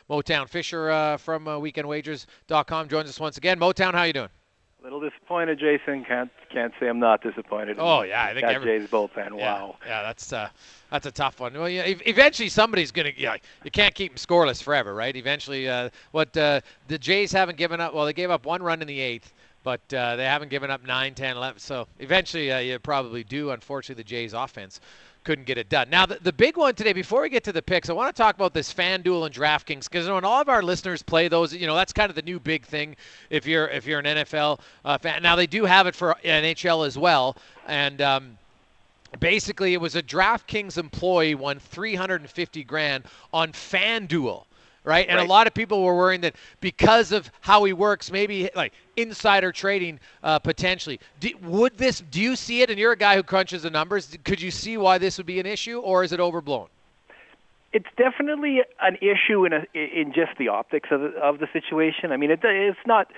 Motown Fisher from WeekendWagers.com joins us once again. Motown, how you doing? A little disappointed, Jason. Can't say I'm not disappointed in Oh yeah, I think that Jays bullpen. yeah, Wow. yeah, that's a tough one. Well, yeah, eventually somebody's gonna. Yeah, you can't keep them scoreless forever, right? Eventually, the Jays haven't given up. Well, they gave up 1 run in the eighth, but they haven't given up 9, 10, 11. So eventually, you probably do. Unfortunately, the Jays offense couldn't get it done. Now, the big one today, before we get to the picks, I want to talk about this FanDuel and DraftKings, because when all of our listeners play those, that's kind of the new big thing if you're an NFL fan. Now, they do have it for NHL as well, and basically it was a DraftKings employee won 350 grand on FanDuel. Right? And a lot of people were worrying that because of how he works, maybe like insider trading potentially. Do you see it? And you're a guy who crunches the numbers. Could you see why this would be an issue, or is it overblown? It's definitely an issue in just the optics of the situation. I mean, it's not.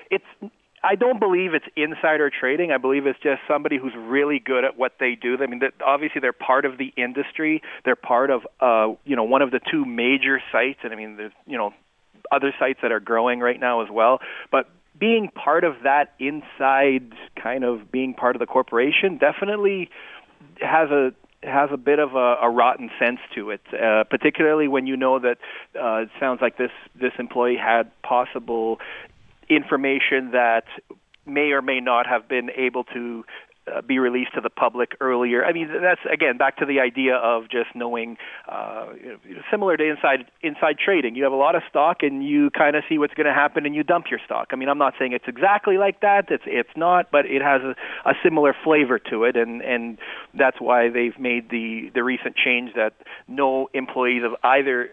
I don't believe it's insider trading. I believe it's just somebody who's really good at what they do. I mean, obviously they're part of the industry. They're part of one of the two major sites, and I mean, there's other sites that are growing right now as well. But being part of that inside kind of being part of the corporation definitely has a bit of a rotten sense to it, particularly when you know that it sounds like this employee had possible information that may or may not have been able to be released to the public earlier. I mean, that's, again, back to the idea of just knowing, similar to inside trading. You have a lot of stock and you kind of see what's going to happen and you dump your stock. I mean, I'm not saying it's exactly like that. It's not, but it has a similar flavor to it, and that's why they've made the recent change that no employees of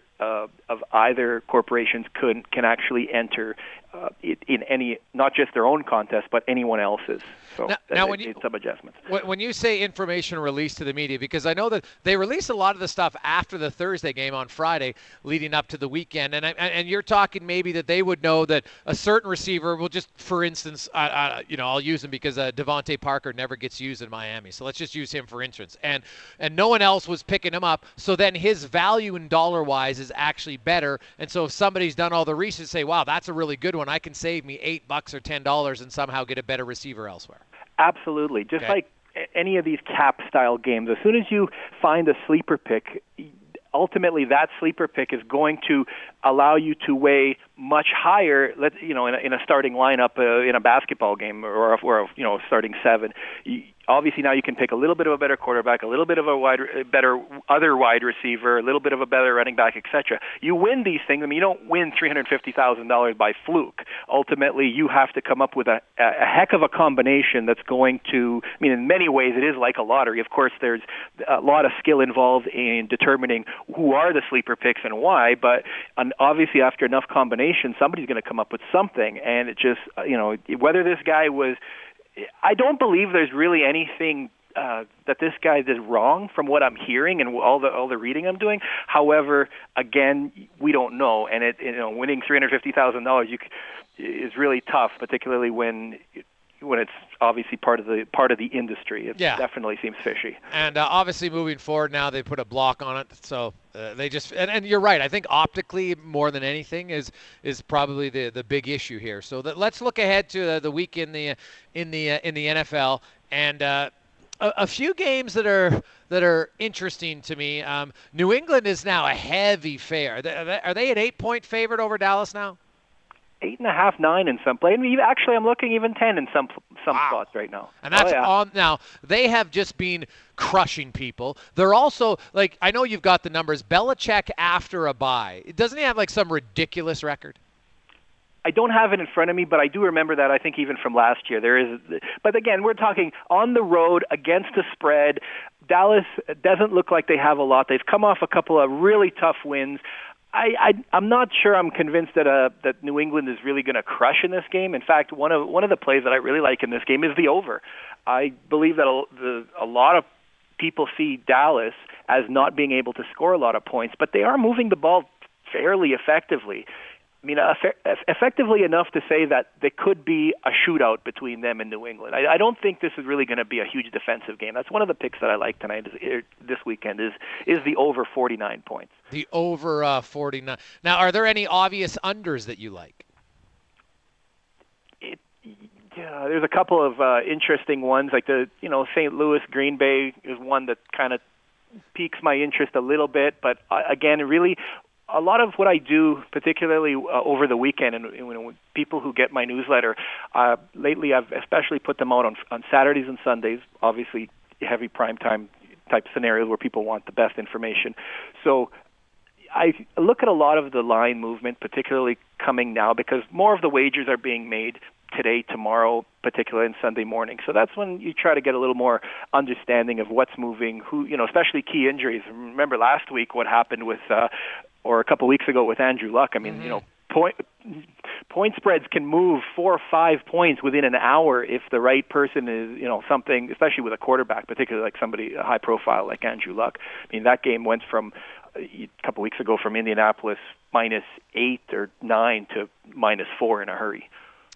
either corporations can actually enter in any, not just their own contest, but anyone else's. So now some adjustments. When you say information released to the media, because I know that they released a lot of the stuff after the Thursday game on Friday, leading up to the weekend, and you're talking maybe that they would know that a certain receiver will just, for instance, I'll use him because Devontae Parker never gets used in Miami, so let's just use him for instance, and no one else was picking him up, so then his value in dollar-wise is actually better, and so if somebody's done all the research, say, wow, that's a really good one, I can save me $8 or $10 and somehow get a better receiver elsewhere. Absolutely. Just like any of these cap-style games, as soon as you find a sleeper pick, ultimately that sleeper pick is going to allow you to weigh much higher, in a starting lineup in a basketball game or a starting seven. Obviously, now you can pick a little bit of a better quarterback, a little bit of a better other wide receiver, a little bit of a better running back, etc. You win these things. I mean, you don't win $350,000 by fluke. Ultimately, you have to come up with a heck of a combination that's going to, I mean, in many ways, it is like a lottery. Of course, there's a lot of skill involved in determining who are the sleeper picks and why, but obviously, after enough combinations, somebody's going to come up with something. And it just, whether this guy was, I don't believe there's really anything that this guy did wrong from what I'm hearing and all the reading I'm doing. However, again, we don't know, and winning $350,000 is really tough, particularly when it's obviously part of the industry. It definitely seems fishy. And obviously moving forward now, they put a block on it, so they just and you're right. I think optically more than anything is probably the big issue here. So let's look ahead to the week in the NFL and a few games that are interesting to me. New England is now a heavy favorite. Are they an 8-point favorite over Dallas now? 8.5, 9 in some play. I mean, actually, I'm looking even 10 in some spots right now. And that's on now. They have just been crushing people. They're also I know you've got the numbers. Belichick after a bye, doesn't he have some ridiculous record? I don't have it in front of me, but I do remember that. I think even from last year there is. But again, we're talking on the road against the spread. Dallas doesn't look like they have a lot. They've come off a couple of really tough wins. I'm not sure I'm convinced that New England is really going to crush in this game. In fact, one of the plays that I really like in this game is the over. I believe that a lot of people see Dallas as not being able to score a lot of points, but they are moving the ball fairly effectively. I mean, effectively enough to say that there could be a shootout between them and New England. I don't think this is really going to be a huge defensive game. That's one of the picks that I like tonight, this weekend, is the over 49 points. The over 49. Now, are there any obvious unders that you like? Yeah, there's a couple of interesting ones, like the St. Louis Green Bay is one that kind of piques my interest a little bit, but again, really. A lot of what I do, particularly over the weekend, and people who get my newsletter, lately I've especially put them out on Saturdays and Sundays, obviously heavy primetime type scenarios where people want the best information. So I look at a lot of the line movement, particularly coming now, because more of the wagers are being made today, tomorrow, particularly in Sunday morning. So that's when you try to get a little more understanding of what's moving, especially key injuries. Remember last week what happened with or a couple of weeks ago with Andrew Luck. I mean, point spreads can move 4 or 5 points within an hour if the right person is, something, especially with a quarterback, particularly like somebody high profile like Andrew Luck. I mean, that game went from a couple of weeks ago from Indianapolis -8 or 9 to -4 in a hurry.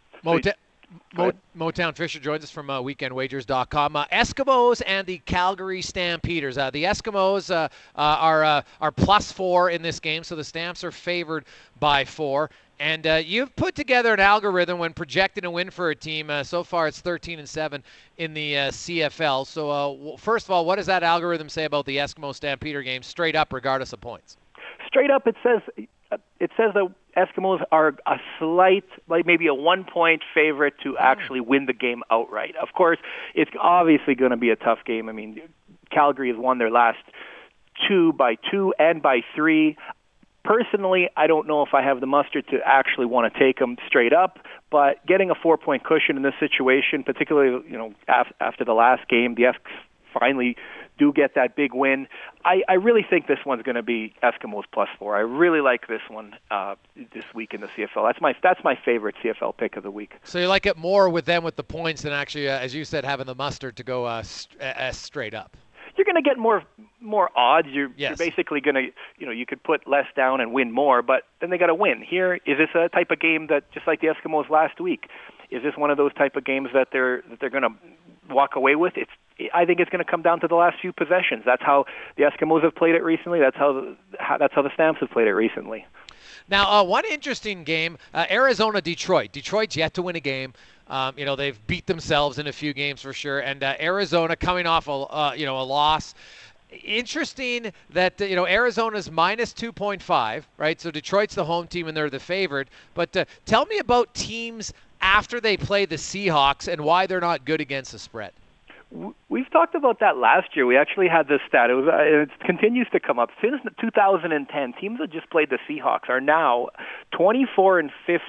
Motown Fisher joins us from weekendwagers.com. Eskimos and the Calgary Stampeders. The Eskimos are +4 in this game, so the Stamps are favored by 4. And you've put together an algorithm when projecting a win for a team. So far, it's 13-7 in the CFL. So first of all, what does that algorithm say about the Eskimo Stampeder game, straight up, regardless of points? Straight up, it says that Eskimos are a slight, like maybe a 1-point favorite to actually win the game outright. Of course, it's obviously going to be a tough game. I mean, Calgary has won their last 2 by 2 and by 3. Personally, I don't know if I have the mustard to actually want to take them straight up, but getting a 4-point cushion in this situation, particularly after the last game, the Esks finally do get that big win. I really think this one's going to be Eskimos +4. I really like this one this week in the CFL. That's my favorite CFL pick of the week. So you like it more with them with the points than actually, as you said, having the mustard to go straight up. You're going to get more odds. You're basically going to, you could put less down and win more, but then they got to win. Here, is this a type of game that, just like the Eskimos last week, is this one of those type of games that they're going to walk away with? I think it's going to come down to the last few possessions. That's how the Eskimos have played it recently. That's how the Stamps have played it recently. Now, one interesting game, Arizona-Detroit. Detroit's yet to win a game. They've beat themselves in a few games for sure, and Arizona coming off a loss. Interesting that Arizona's -2.5, right? So Detroit's the home team and they're the favorite. But tell me about teams after they play the Seahawks and why they're not good against the spread. We've talked about that last year. We actually had this stat. It continues to come up. Since 2010, teams that just played the Seahawks are now 24-50,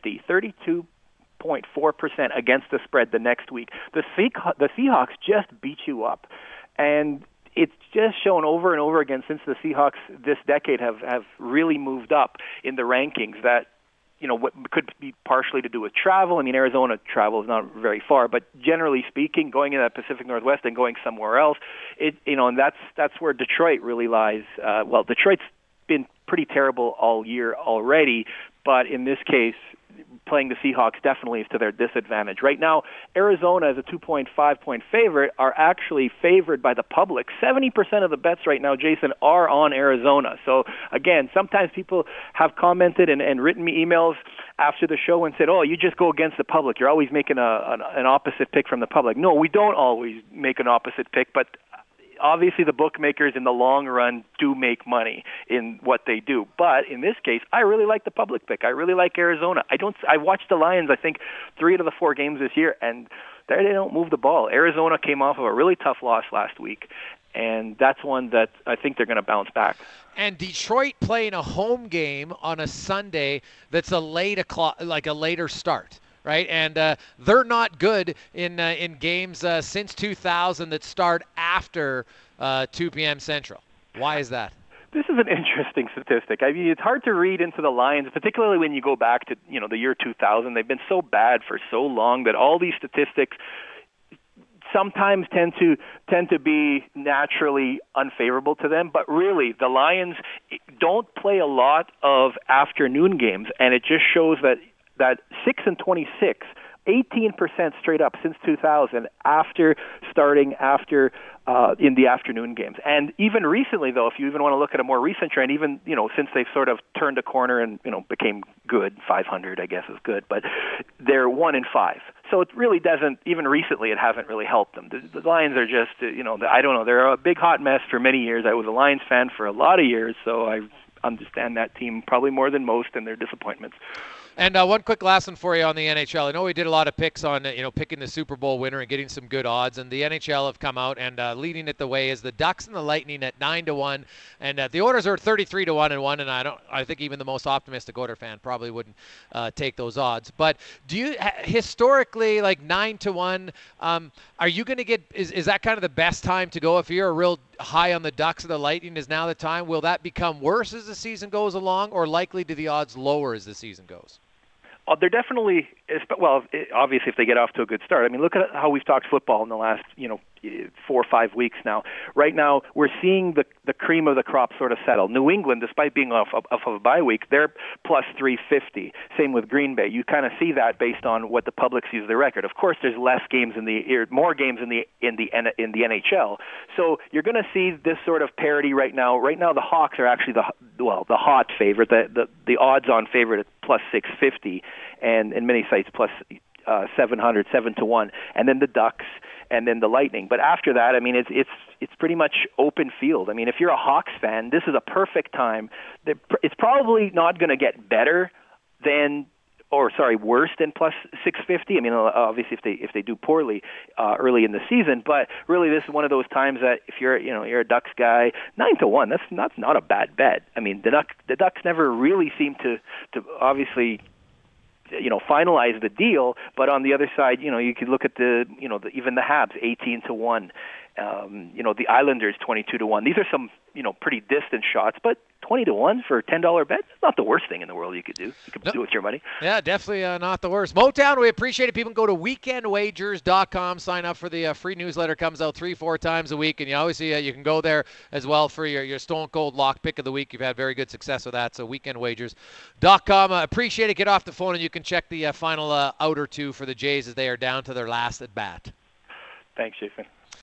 32.4% against the spread the next week. The Seahawks just beat you up. And it's just shown over and over again since the Seahawks this decade have really moved up in the rankings that, what could be partially to do with travel. I mean, Arizona travel is not very far, but generally speaking, going in the Pacific Northwest and going somewhere else, and that's where Detroit really lies. Detroit's been pretty terrible all year already, but in this case, playing the Seahawks definitely is to their disadvantage. Right now, Arizona as a 2.5-point favorite are actually favored by the public. 70% of the bets right now, Jason, are on Arizona. So, again, sometimes people have commented and written me emails after the show and said, oh, you just go against the public. You're always making an opposite pick from the public. No, we don't always make an opposite pick, but obviously the bookmakers in the long run do make money in what they do. But in this case, I really like the public pick. I really like Arizona. I watched the Lions, I think, 3 out of the 4 games this year, and they don't move the ball. Arizona came off of a really tough loss last week, and that's one that I think they're going to bounce back. And Detroit playing a home game on a Sunday that's a later start. Right, and they're not good in games since 2000 that start after 2 p.m. Central. Why is that? This is an interesting statistic. I mean, it's hard to read into the Lions, particularly when you go back to the year 2000. They've been so bad for so long that all these statistics sometimes tend to be naturally unfavorable to them. But really, the Lions don't play a lot of afternoon games, and it just shows that 6-26. 18% straight up since 2000 after starting in the afternoon games. And even recently, though, if you even want to look at a more recent trend, even, since they've sort of turned a corner and, became good, 500, I guess is good, but they're 1-5. So it really doesn't, even recently, it hasn't really helped them. The Lions are just, I don't know, they're a big hot mess for many years. I was a Lions fan for a lot of years, so I understand that team probably more than most and their disappointments. And one quick last one for you on the NHL. I know we did a lot of picks on, picking the Super Bowl winner and getting some good odds. And the NHL have come out and leading it the way is the Ducks and the Lightning at 9-1, and the Oilers are 33-1 and 1. And I think even the most optimistic Oilers fan probably wouldn't take those odds. But do you historically, like 9-1? Are you going to get? Is that kind of the best time to go if you're a real high on the Ducks or the Lightning? Is now the time? Will that become worse as the season goes along, or likely do the odds lower as the season goes? They're definitely, obviously if they get off to a good start. I mean, look at how we've talked football in the last, 4 or 5 weeks now. Right now, we're seeing the cream of the crop sort of settle. New England, despite being off of a bye week, they're plus 350. Same with Green Bay. You kind of see that based on what the public sees their record. Of course, there's more games in the NHL. So you're going to see this sort of parity right now. Right now, the Hawks are actually the hot favorite, the odds-on favorite at plus 650, and in many sites plus 700, 7-1, and then the Ducks, and then the Lightning. But after that, I mean, it's pretty much open field. I mean, if you're a Hawks fan, this is a perfect time. It's probably not going to get better than, worse than plus 650. I mean, obviously if they do poorly early in the season, but really this is one of those times that if you're a Ducks guy, 9-1, that's not a bad bet. I mean, the Ducks never really seem to obviously finalize the deal, but on the other side, you could look at even the Habs 18-1, the Islanders 22-1. These are some pretty distant shots, but 20-1 for a $10 bet, it's not the worst thing in the world you could do. You could do with your money. Yeah, definitely not the worst. Motown, we appreciate it. People can go to weekendwagers.com, sign up for the free newsletter. Comes out 3-4 times a week, and you always see you can go there as well for your Stone Cold Lock pick of the week. You've had very good success with that, so weekendwagers.com. Appreciate it. Get off the phone, and you can check the final out or two for the Jays as they are down to their last at bat. Thanks, Jason.